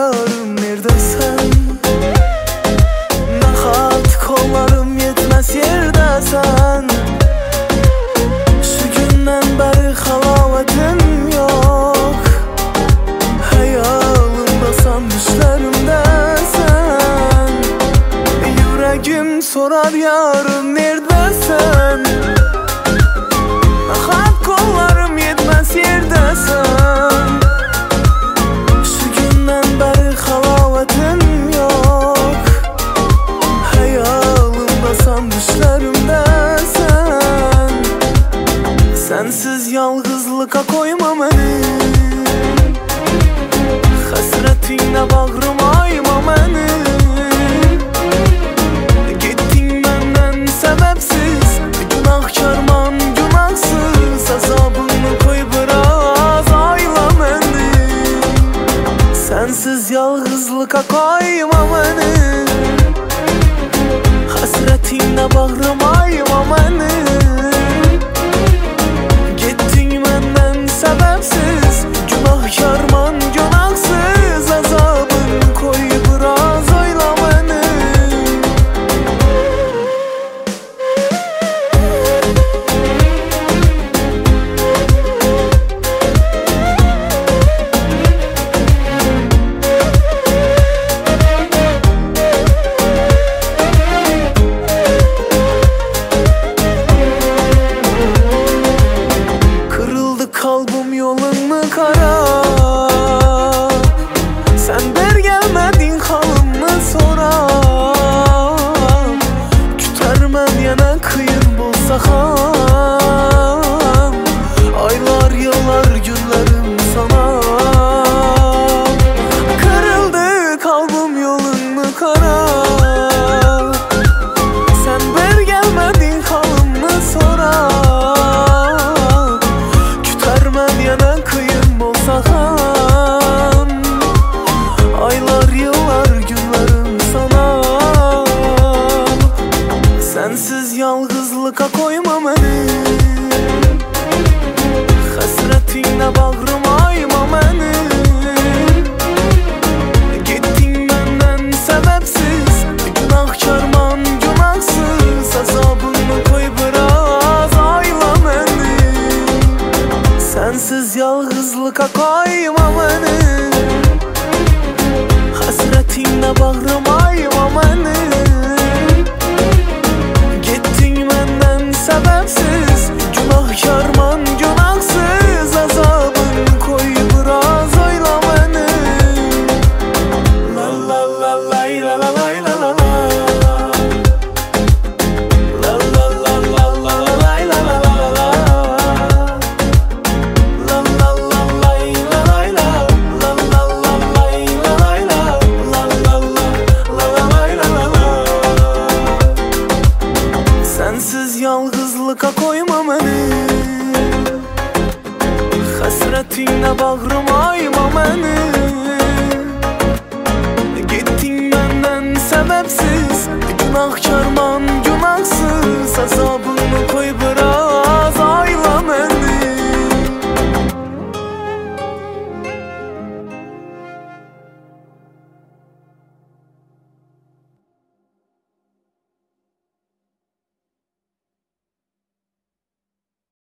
yarım neredesən? Naxat kollarım yetməz yerdəsən. Şu gündən bəri xalavətim yox, xəyalımdasan, düşlərimdəsən. Yüreğim sorar yarım neredesən? Naxat kollarım yetməz yerdəsən. Şu gündən bəri xalavətim yox, xəyalımdasan, düşlərimdəsən. Sensiz yalğızlığa koyma məni, həsrətinlə bağrıma ayma məni. Getdin məndən səbəbsiz, günahkarman günahsız. Azabını koy biraz ayla məni. Sensiz yalğızlığa koyma məni, həsrətinlə bağrıma ayma məni. Sebepsiz, günahkarman günahsız. Azabını koy biraz oyla beni. Kalbim yolunu kara, sen ber gelmedin halımı sonra. Kütərmən yana kıyın bolsa xam, aylar yıllar günlerim sana. Kırıldı kalbim yolunu kara, sen ber gelmedin halımı sonra. Yana kıyım bolsa ham, aylar yıllar günlerim sana. Sensiz yalğızlığa koyma məni, həsrətinlə bağrıma ayma məni. Getdin məndən səbəbsiz, günahkarman günahsız. Azabını koy biraz ayla məni. Sensiz yalğızlığa koyma məni, həsrətinlə bağrıma ayma məni. Getdin məndən səbəbsiz, günahkarman günahsız. Azabını koy biraz oyla məni. La la la lay la la lay la la la. La la la la la lay la la la la. Sensiz yalğızlığa koyma məni, həsrətinlə bağrıma ayma məni. Getdin məndən səbəbsiz, günahkarman